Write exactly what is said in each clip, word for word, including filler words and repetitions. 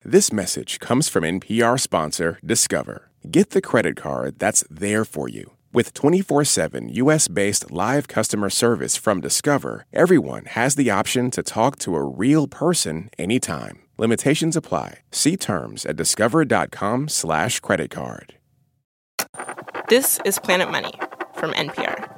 This message comes from N P R sponsor Discover. Get the credit card that's there for you. With twenty-four seven U S-based live customer service from Discover, everyone has the option to talk to a real person anytime. Limitations apply. See terms at discover.com slash credit card. This is Planet Money from N P R.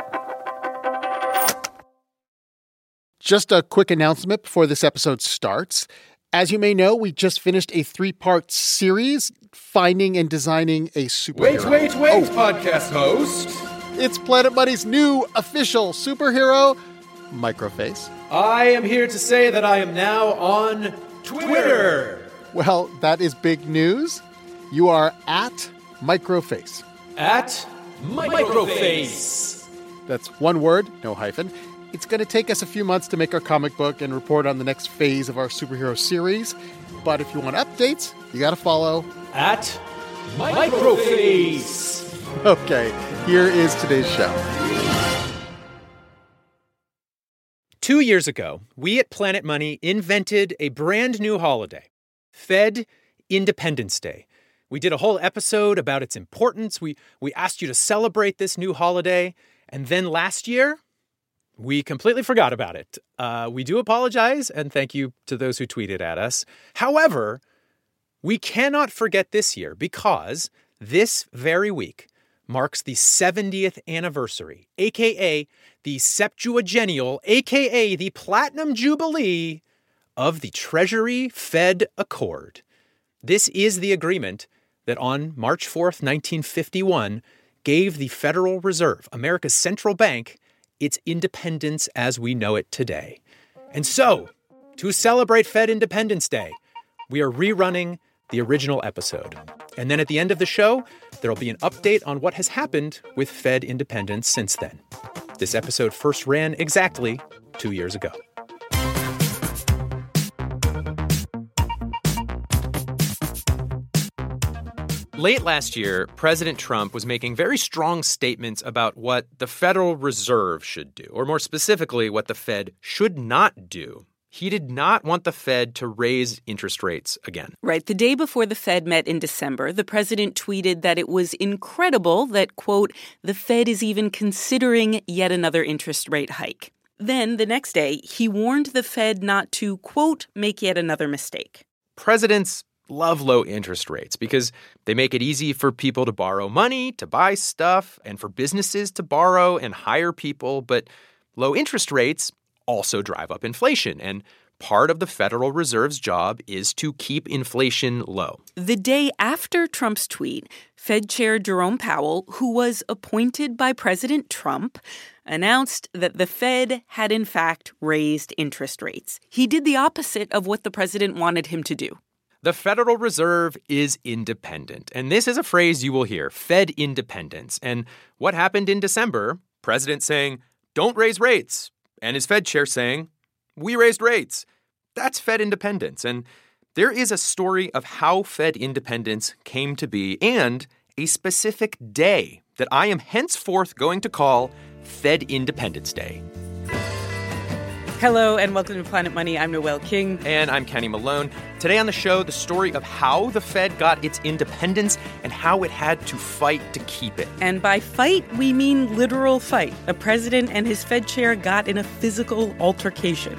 Just a quick announcement before this episode starts. As you may know, we just finished a three-part series, Finding and Designing a Superhero. Wait, wait, wait, oh. podcast host. It's Planet Money's new official superhero, Microface. I am here to say that I am now on Twitter. Well, that is big news. You are at Microface. At Microface. That's one word, no hyphen. It's going to take us a few months to make our comic book and report on the next phase of our superhero series. But if you want updates, you got to follow At Microface. Okay, here is today's show. Two years ago, we at Planet Money invented a brand new holiday, Fed Independence Day. We did a whole episode about its importance. We, we asked you to celebrate this new holiday. And then last year, we completely forgot about it. Uh, we do apologize, and thank you to those who tweeted at us. However, we cannot forget this year because this very week marks the seventieth anniversary, a k a the septuagennial, a k a the Platinum Jubilee of the Treasury-Fed Accord. This is the agreement that on March fourth, nineteen fifty-one, gave the Federal Reserve, America's central bank, its independence as we know it today. And so, to celebrate Fed Independence Day, we are rerunning the original episode. And then at the end of the show, there'll be an update on what has happened with Fed independence since then. This episode first ran exactly two years ago. Late last year, President Trump was making very strong statements about what the Federal Reserve should do, or more specifically, what the Fed should not do. He did not want the Fed to raise interest rates again. Right. The day before the Fed met in December, the president tweeted that it was incredible that, quote, the Fed is even considering yet another interest rate hike. Then, the next day, he warned the Fed not to, quote, make yet another mistake. Presidents love low interest rates because they make it easy for people to borrow money, to buy stuff, and for businesses to borrow and hire people. But low interest rates also drive up inflation, and part of the Federal Reserve's job is to keep inflation low. The day after Trump's tweet, Fed Chair Jerome Powell, who was appointed by President Trump, announced that the Fed had in fact raised interest rates. He did the opposite of what the president wanted him to do. The Federal Reserve is independent, and this is a phrase you will hear, Fed independence. And what happened in December? President saying, don't raise rates, and his Fed chair saying, we raised rates. That's Fed independence, and there is a story of how Fed independence came to be and a specific day that I am henceforth going to call Fed Independence Day. Hello and welcome to Planet Money. I'm Noelle King. And I'm Kenny Malone. Today on the show, the story of how the Fed got its independence and how it had to fight to keep it. And by fight, we mean literal fight. A president and his Fed chair got in a physical altercation.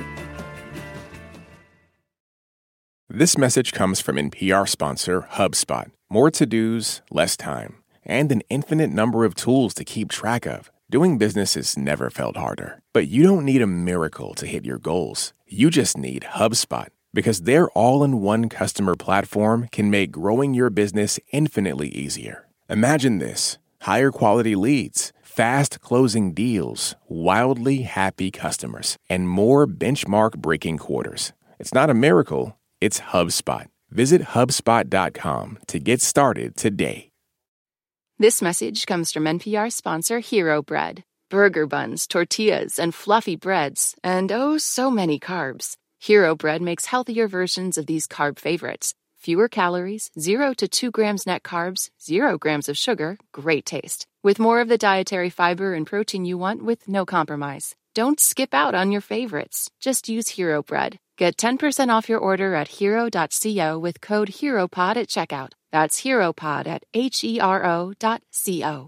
This message comes from N P R sponsor HubSpot. More to-dos, less time, and an infinite number of tools to keep track of. Doing business has never felt harder. But you don't need a miracle to hit your goals. You just need HubSpot, because their all-in-one customer platform can make growing your business infinitely easier. Imagine this: higher quality leads, fast closing deals, wildly happy customers, and more benchmark-breaking quarters. It's not a miracle, it's HubSpot. Visit HubSpot dot com to get started today. This message comes from N P R sponsor Hero Bread. Burger buns, tortillas, and fluffy breads, and oh, so many carbs. Hero Bread makes healthier versions of these carb favorites. Fewer calories, zero to two grams net carbs, zero grams of sugar, great taste. With more of the dietary fiber and protein you want with no compromise. Don't skip out on your favorites. Just use Hero Bread. Get ten percent off your order at hero dot co with code HEROPOD at checkout. That's HEROPOD at H E R O dot C O.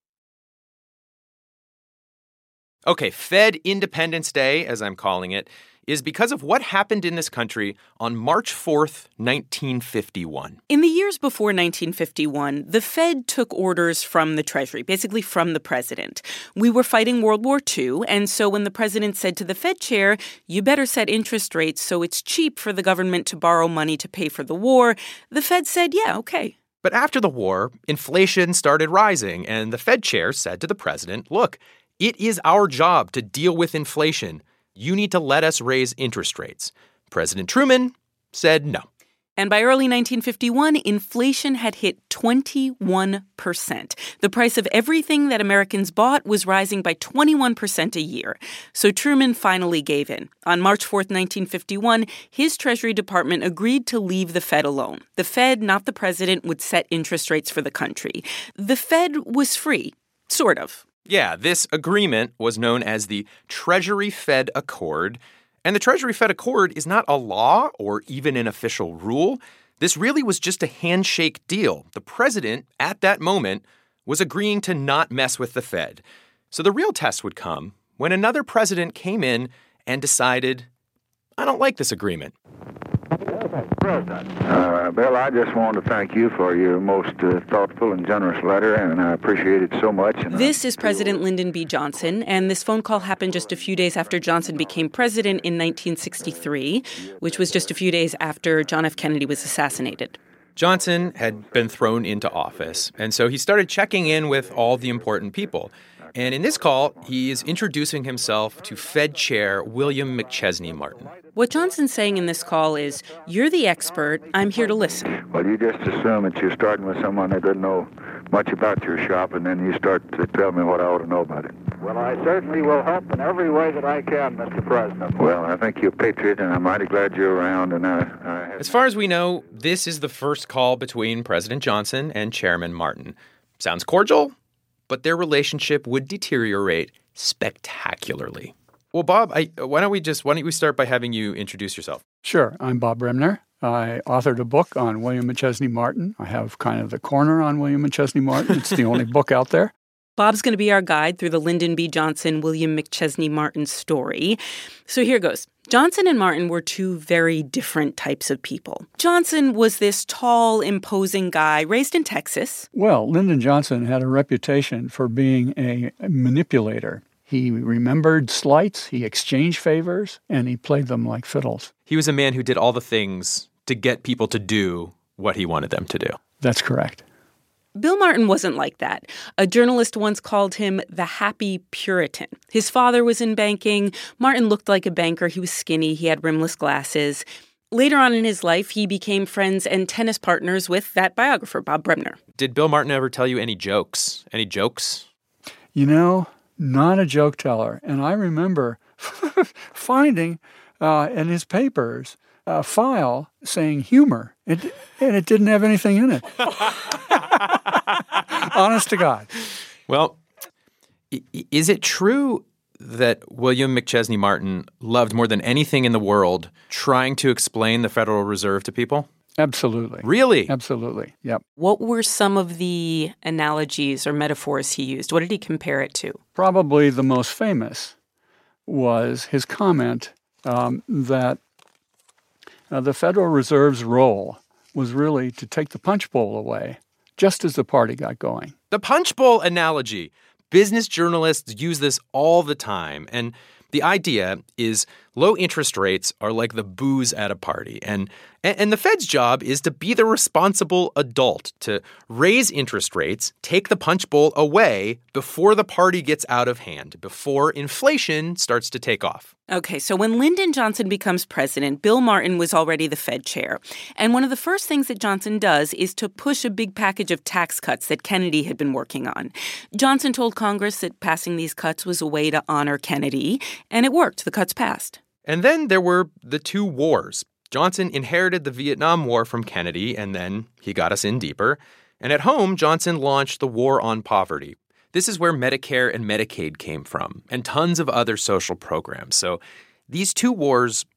Okay, Fed Independence Day, as I'm calling it, is because of what happened in this country on March fourth, nineteen fifty-one. In the years before nineteen fifty-one, the Fed took orders from the Treasury, basically from the president. We were fighting World War Two, and so when the president said to the Fed chair, you better set interest rates so it's cheap for the government to borrow money to pay for the war, the Fed said, yeah, okay. But after the war, inflation started rising, and the Fed chair said to the president, look, it is our job to deal with inflation. You need to let us raise interest rates. President Truman said no. And by early nineteen fifty-one, inflation had hit twenty-one percent. The price of everything that Americans bought was rising by twenty-one percent a year. So Truman finally gave in. On March fourth, nineteen fifty-one, his Treasury Department agreed to leave the Fed alone. The Fed, not the president, would set interest rates for the country. The Fed was free, sort of. Yeah, this agreement was known as the Treasury-Fed Accord. And the Treasury-Fed Accord is not a law or even an official rule. This really was just a handshake deal. The president, at that moment, was agreeing to not mess with the Fed. So the real test would come when another president came in and decided, I don't like this agreement. Uh, Bill, I just want to thank you for your most uh, thoughtful and generous letter, and I appreciate it so much. And this is President Lyndon B. Johnson, and this phone call happened just a few days after Johnson became president in nineteen sixty-three, which was just a few days after John F. Kennedy was assassinated. Johnson had been thrown into office, and so he started checking in with all the important people. And in this call, he is introducing himself to Fed Chair William McChesney Martin. What Johnson's saying in this call is, you're the expert, I'm here to listen. Well, you just assume that you're starting with someone that doesn't know much about your shop, and then you start to tell me what I ought to know about it. Well, I certainly will help in every way that I can, Mister President. Well, I think you're a patriot, and I'm mighty glad you're around. And I, I have... As far as we know, this is the first call between President Johnson and Chairman Martin. Sounds cordial, but their relationship would deteriorate spectacularly. Well, Bob, I, why don't we just why don't we start by having you introduce yourself? Sure. I'm Bob Bremner. I authored a book on William McChesney Martin. I have kind of the corner on William McChesney Martin. It's the only book out there. Bob's going to be our guide through the Lyndon B. Johnson, William McChesney Martin story. So here goes. Johnson and Martin were two very different types of people. Johnson was this tall, imposing guy raised in Texas. Well, Lyndon Johnson had a reputation for being a manipulator. He remembered slights, he exchanged favors, and he played them like fiddles. He was a man who did all the things to get people to do what he wanted them to do. That's correct. Bill Martin wasn't like that. A journalist once called him the happy Puritan. His father was in banking. Martin looked like a banker. He was skinny. He had rimless glasses. Later on in his life, he became friends and tennis partners with that biographer, Bob Bremner. Did Bill Martin ever tell you any jokes? Any jokes? You know, not a joke teller. And I remember finding uh, in his papers a file saying humor, it, and it didn't have anything in it. Honest to God. Well, is it true that William McChesney Martin loved more than anything in the world trying to explain the Federal Reserve to people? Absolutely. Really? Absolutely, yep. What were some of the analogies or metaphors he used? What did he compare it to? Probably the most famous was his comment um, that uh, the Federal Reserve's role was really to take the punch bowl away just as the party got going. The punch bowl analogy. Business journalists use this all the time. And the idea is low interest rates are like the booze at a party. And, and the Fed's job is to be the responsible adult, to raise interest rates, take the punch bowl away before the party gets out of hand, before inflation starts to take off. Okay, so when Lyndon Johnson becomes president, Bill Martin was already the Fed chair. And one of the first things that Johnson does is to push a big package of tax cuts that Kennedy had been working on. Johnson told Congress that passing these cuts was a way to honor Kennedy, and it worked. The cuts passed. And then there were the two wars. Johnson inherited the Vietnam War from Kennedy, and then he got us in deeper. And at home, Johnson launched the War on Poverty. This is where Medicare and Medicaid came from, and tons of other social programs. So these two wars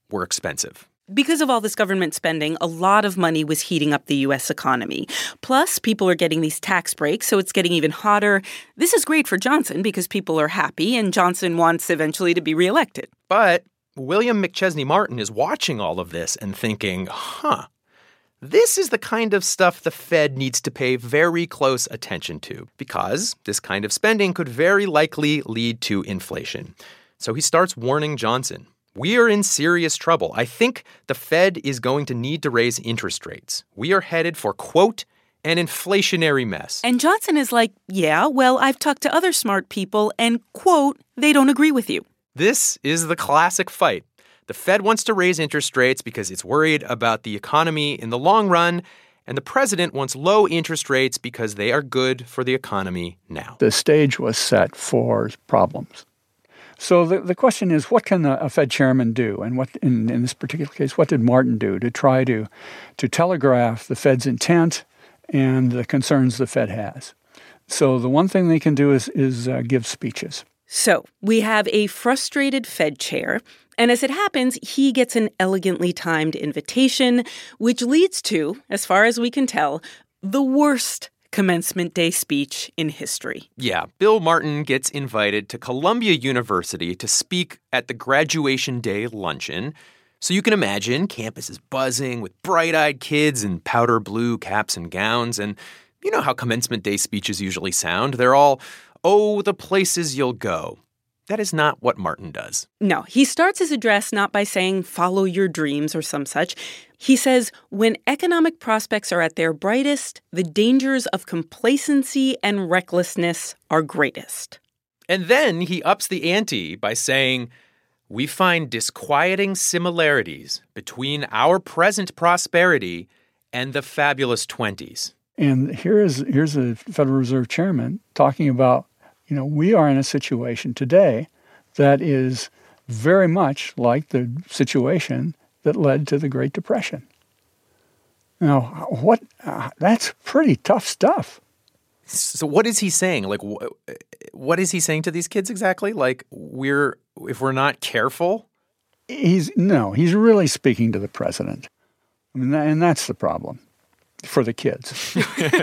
were expensive. Because of all this government spending, a lot of money was heating up the U S economy. Plus, people are getting these tax breaks, so it's getting even hotter. This is great for Johnson because people are happy, and Johnson wants eventually to be reelected. But William McChesney Martin is watching all of this and thinking, huh, this is the kind of stuff the Fed needs to pay very close attention to, because this kind of spending could very likely lead to inflation. So he starts warning Johnson. We are in serious trouble. I think the Fed is going to need to raise interest rates. We are headed for, quote, an inflationary mess. And Johnson is like, yeah, well, I've talked to other smart people and, quote, they don't agree with you. This is the classic fight. The Fed wants to raise interest rates because it's worried about the economy in the long run, and the president wants low interest rates because they are good for the economy now. The stage was set for problems. So the, the question is, what can a, a Fed chairman do? And what, in, in this particular case, what did Martin do to try to, to telegraph the Fed's intent and the concerns the Fed has? So the one thing they can do is, is uh, give speeches. So we have a frustrated Fed chair, and as it happens, he gets an elegantly timed invitation, which leads to, as far as we can tell, the worst commencement day speech in history. Yeah, Bill Martin gets invited to Columbia University to speak at the graduation day luncheon. So you can imagine campus is buzzing with bright-eyed kids in powder blue caps and gowns. And you know how commencement day speeches usually sound. They're all, oh, the places you'll go. That is not what Martin does. No, he starts his address not by saying, follow your dreams or some such. He says, when economic prospects are at their brightest, the dangers of complacency and recklessness are greatest. And then he ups the ante by saying, we find disquieting similarities between our present prosperity and the fabulous twenties. And here is here's the Federal Reserve Chairman talking about, you know, we are in a situation today that is very much like the situation that led to the Great Depression. Now, what? Uh, that's pretty tough stuff. So what is he saying? Like, wh- what is he saying to these kids exactly? Like, we're if we're not careful? He's no, he's really speaking to the president. I mean, and that's the problem for the kids.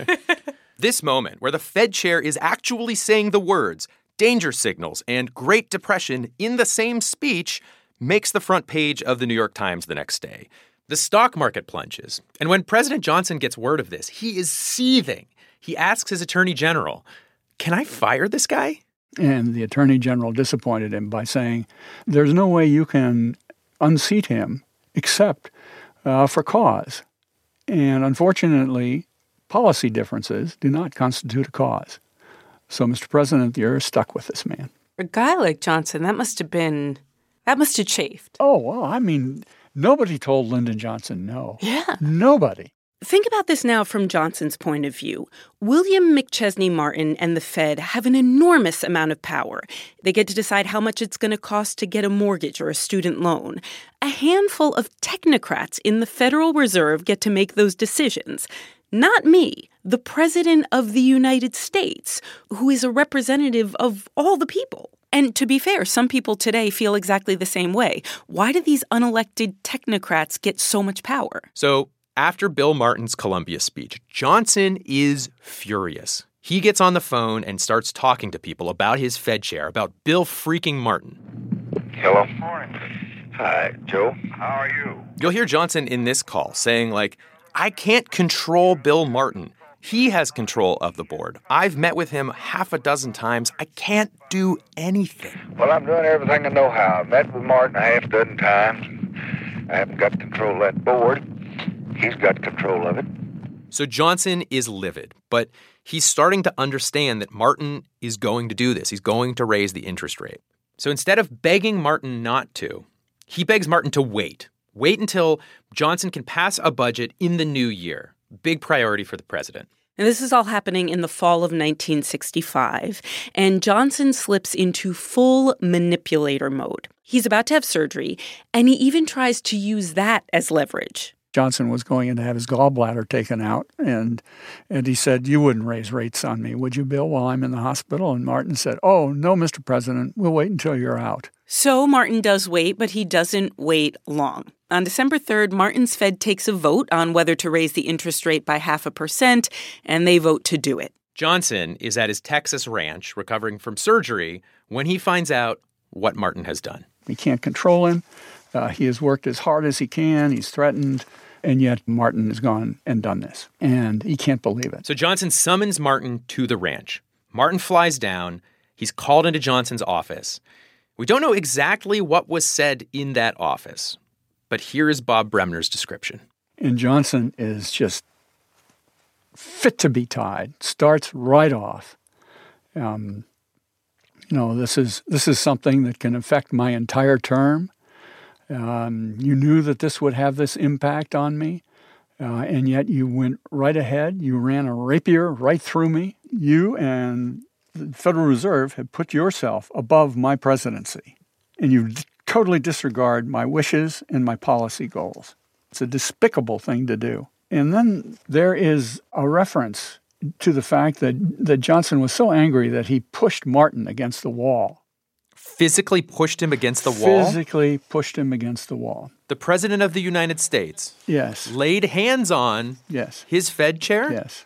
This moment where the Fed chair is actually saying the words danger signals and Great Depression in the same speech makes the front page of the New York Times the next day. The stock market plunges. And when President Johnson gets word of this, he is seething. He asks his attorney general, can I fire this guy? And the attorney general disappointed him by saying, there's no way you can unseat him except uh, for cause. And unfortunately, policy differences do not constitute a cause. So, Mister President, you're stuck with this man. A guy like Johnson, that must have been, that must have chafed. Oh, well, I mean, nobody told Lyndon Johnson no. Yeah. Nobody. Think about this now from Johnson's point of view. William McChesney Martin and the Fed have an enormous amount of power. They get to decide how much it's going to cost to get a mortgage or a student loan. A handful of technocrats in the Federal Reserve get to make those decisions. Not me, the President of the United States, who is a representative of all the people. And to be fair, some people today feel exactly the same way. Why do these unelected technocrats get so much power? So after Bill Martin's Columbia speech, Johnson is furious. He gets on the phone and starts talking to people about his Fed chair, about Bill freaking Martin. Hello. Morning. Hi, Joe. How are you? You'll hear Johnson in this call saying, like, I can't control Bill Martin. He has control of the board. I've met with him half a dozen times. I can't do anything. Well, I'm doing everything I know how. I've met with Martin a half dozen times. I haven't got control of that board. He's got control of it. So Johnson is livid, but he's starting to understand that Martin is going to do this. He's going to raise the interest rate. So instead of begging Martin not to, he begs Martin to wait. Wait until Johnson can pass a budget in the new year. Big priority for the president. And this is all happening in the fall of nineteen sixty-five, and Johnson slips into full manipulator mode. He's about to have surgery, and he even tries to use that as leverage. Johnson was going in to have his gallbladder taken out, and and he said, you wouldn't raise rates on me, would you, Bill, while I'm in the hospital? And Martin said, oh, no, Mister President, we'll wait until you're out. So Martin does wait, but he doesn't wait long. On December third, Martin's Fed takes a vote on whether to raise the interest rate by half a percent, and they vote to do it. Johnson is at his Texas ranch recovering from surgery when he finds out what Martin has done. We can't control him. Uh, he has worked as hard as he can. He's threatened. And yet Martin has gone and done this. And he can't believe it. So Johnson summons Martin to the ranch. Martin flies down. He's called into Johnson's office. We don't know exactly what was said in that office. But here is Bob Bremner's description. And Johnson is just fit to be tied. Starts right off. Um, you know, this is this is something that can affect my entire term. Um, you knew that this would have this impact on me, uh, and yet you went right ahead. You ran a rapier right through me. You and the Federal Reserve have put yourself above my presidency, and you d- totally disregard my wishes and my policy goals. It's a despicable thing to do. And then there is a reference to the fact that, that Johnson was so angry that he pushed Martin against the wall. Physically pushed him against the wall? Physically pushed him against the wall. The President of the United States Yes. laid hands on Yes. his Fed chair? Yes.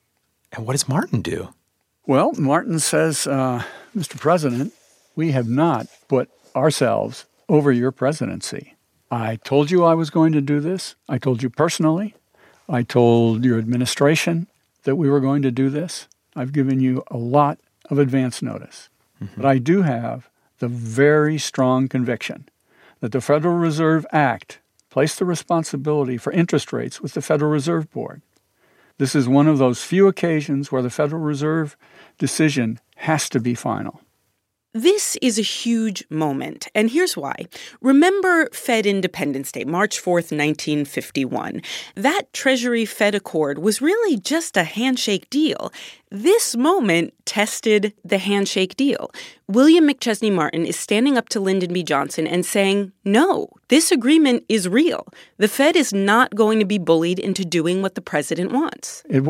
And what does Martin do? Well, Martin says, uh, Mister President, we have not put ourselves over your presidency. I told you I was going to do this. I told you personally. I told your administration that we were going to do this. I've given you a lot of advance notice. Mm-hmm. But I do have the very strong conviction that the Federal Reserve Act placed the responsibility for interest rates with the Federal Reserve Board. This is one of those few occasions where the Federal Reserve decision has to be final. This is a huge moment, and here's why. Remember Fed Independence Day, March fourth, nineteen fifty-one. That Treasury-Fed Accord was really just a handshake deal. This moment tested the handshake deal. William McChesney Martin is standing up to Lyndon B. Johnson and saying, no, this agreement is real. The Fed is not going to be bullied into doing what the president wants. It,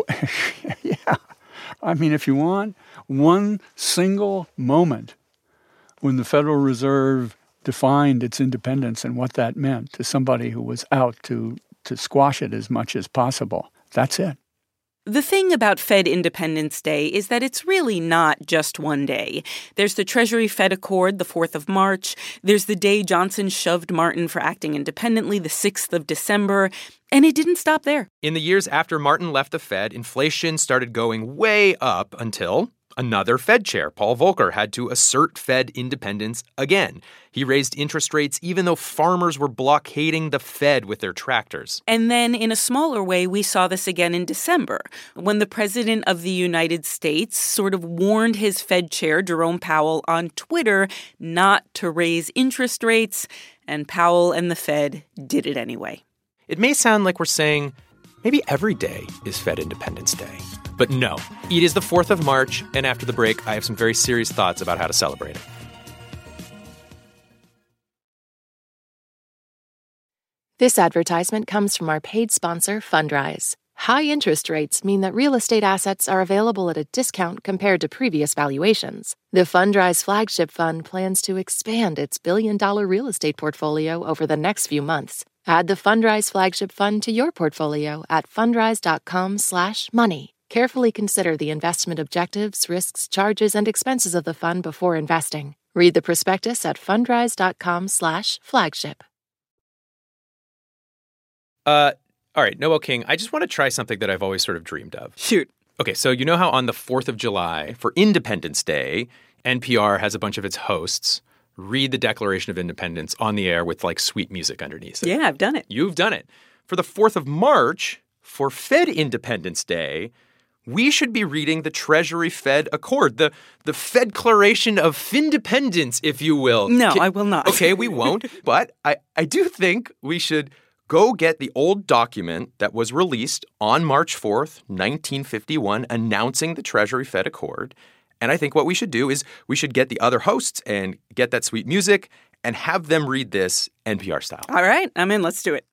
yeah. I mean, if you want one single moment when the Federal Reserve defined its independence and what that meant to somebody who was out to, to squash it as much as possible, that's it. The thing about Fed Independence Day is that it's really not just one day. There's the Treasury-Fed Accord, the fourth of March. There's the day Johnson shoved Martin for acting independently, the sixth of December. And it didn't stop there. In the years after Martin left the Fed, inflation started going way up until another Fed chair, Paul Volcker, had to assert Fed independence again. He raised interest rates even though farmers were blockading the Fed with their tractors. And then in a smaller way, we saw this again in December, when the President of the United States sort of warned his Fed chair, Jerome Powell, on Twitter not to raise interest rates, and Powell and the Fed did it anyway. It may sound like we're saying maybe every day is Fed Independence Day. But no, it is the fourth of March, and after the break, I have some very serious thoughts about how to celebrate it. This advertisement comes from our paid sponsor, Fundrise. High interest rates mean that real estate assets are available at a discount compared to previous valuations. The Fundrise Flagship Fund plans to expand its billion-dollar real estate portfolio over the next few months. Add the Fundrise Flagship Fund to your portfolio at fundrise.com slash money. Carefully consider the investment objectives, risks, charges, and expenses of the fund before investing. Read the prospectus at fundrise.com slash flagship. Uh, all right, Noel King, I just want to try something that I've always sort of dreamed of. Shoot. Okay, so you know how on the fourth of July, for Independence Day, N P R has a bunch of its hosts read the Declaration of Independence on the air with, like, sweet music underneath it. Yeah, I've done it. You've done it. For the fourth of March, for Fed Independence Day, we should be reading the Treasury-Fed Accord, the, the Fed-claration of Findependence, if you will. No, Can, I will not. Okay, we won't. But I, I do think we should go get the old document that was released on March fourth, nineteen fifty-one, announcing the Treasury-Fed Accord. And I think what we should do is we should get the other hosts and get that sweet music and have them read this N P R style. All right, I'm in. Let's do it.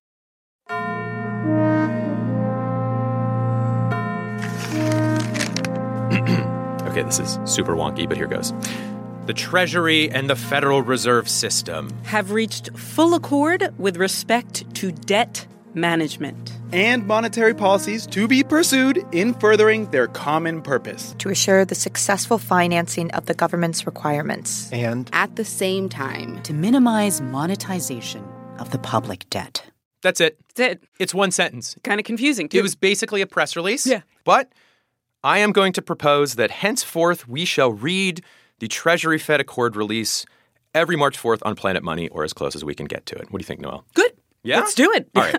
Okay, this is super wonky, but here goes. the Treasury and the Federal Reserve System have reached full accord with respect to debt management and monetary policies to be pursued in furthering their common purpose. To assure the successful financing of the government's requirements. And at the same time, to minimize monetization of the public debt. That's it. That's it. It's one sentence. Kind of confusing, too. It was basically a press release. Yeah. But I am going to propose that henceforth we shall read the Treasury Fed Accord release every March fourth on Planet Money, or as close as we can get to it. What do you think, Noelle? Good. Yeah? Let's do it. All right.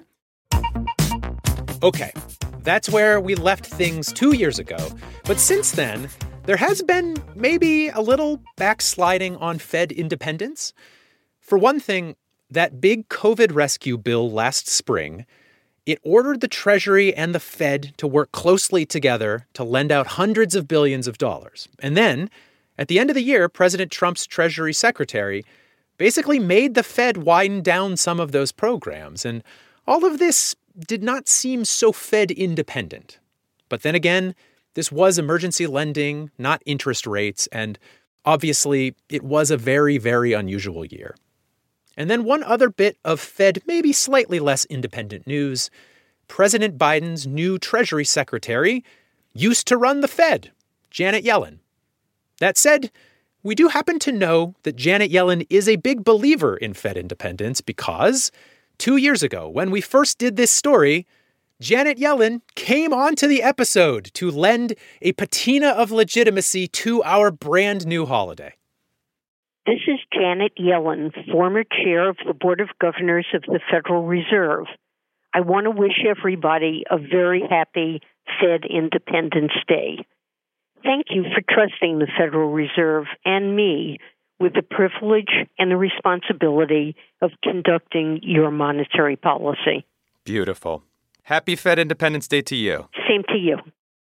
Okay. That's where we left things two years ago. But since then, there has been maybe a little backsliding on Fed independence. For one thing, that big COVID rescue bill last spring, it ordered the Treasury and the Fed to work closely together to lend out hundreds of billions of dollars. And then, at the end of the year, President Trump's Treasury Secretary basically made the Fed wind down some of those programs. And all of this did not seem so Fed independent. But then again, this was emergency lending, not interest rates, and obviously it was a very, very unusual year. And then one other bit of Fed, maybe slightly less independent news. President Biden's new Treasury Secretary used to run the Fed, Janet Yellen. That said, we do happen to know that Janet Yellen is a big believer in Fed independence because two years ago, when we first did this story, Janet Yellen came onto the episode to lend a patina of legitimacy to our brand new holiday. This is Janet Yellen, former chair of the Board of Governors of the Federal Reserve. I want to wish everybody a very happy Fed Independence Day. Thank you for trusting the Federal Reserve and me with the privilege and the responsibility of conducting your monetary policy. Beautiful. Happy Fed Independence Day to you. Same to you.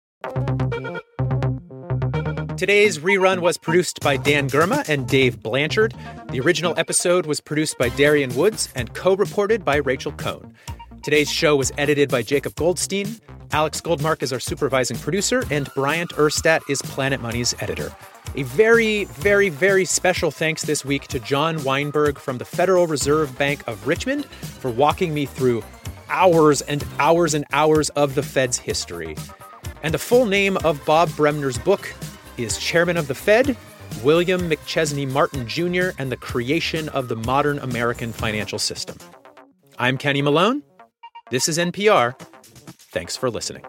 Today's rerun was produced by Dan Gurma and Dave Blanchard. The original episode was produced by Darian Woods and co-reported by Rachel Cohn. Today's show was edited by Jacob Goldstein. Alex Goldmark is our supervising producer, and Bryant Erstat is Planet Money's editor. A very, very, very special thanks this week to John Weinberg from the Federal Reserve Bank of Richmond for walking me through hours and hours and hours of the Fed's history. And the full name of Bob Bremner's book is Chairman of the Fed, William McChesney Martin Junior and the Creation of the Modern American Financial System. I'm Kenny Malone. This is N P R. Thanks for listening.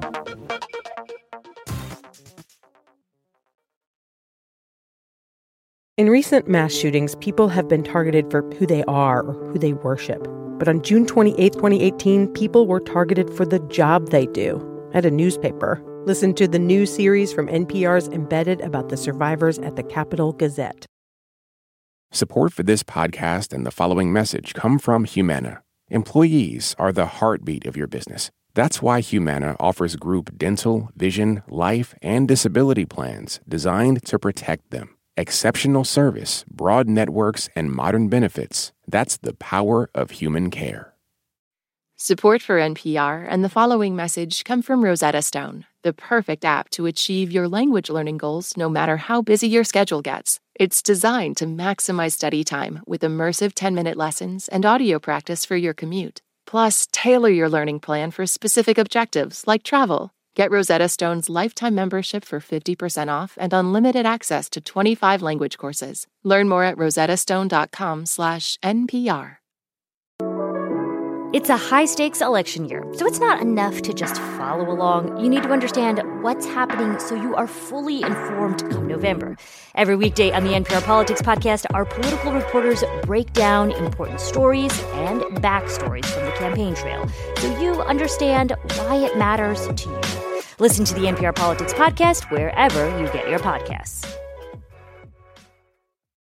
In recent mass shootings, people have been targeted for who they are or who they worship. But on June twenty-eighth, twenty eighteen, people were targeted for the job they do at a newspaper. Listen to the new series from N P R's Embedded about the survivors at the Capitol Gazette. Support for this podcast and the following message come from Humana. Employees are the heartbeat of your business. That's why Humana offers group dental, vision, life, and disability plans designed to protect them. Exceptional service, broad networks, and modern benefits. That's the power of human care. Support for N P R and the following message come from Rosetta Stone, the perfect app to achieve your language learning goals no matter how busy your schedule gets. It's designed to maximize study time with immersive ten-minute lessons and audio practice for your commute. Plus, tailor your learning plan for specific objectives like travel. Get Rosetta Stone's lifetime membership for fifty percent off and unlimited access to twenty-five language courses. Learn more at rosettastone.com slash NPR. It's a high-stakes election year, so it's not enough to just follow along. You need to understand what's happening so you are fully informed come November. Every weekday on the N P R Politics Podcast, our political reporters break down important stories and backstories from the campaign trail so you understand why it matters to you. Listen to the N P R Politics Podcast wherever you get your podcasts.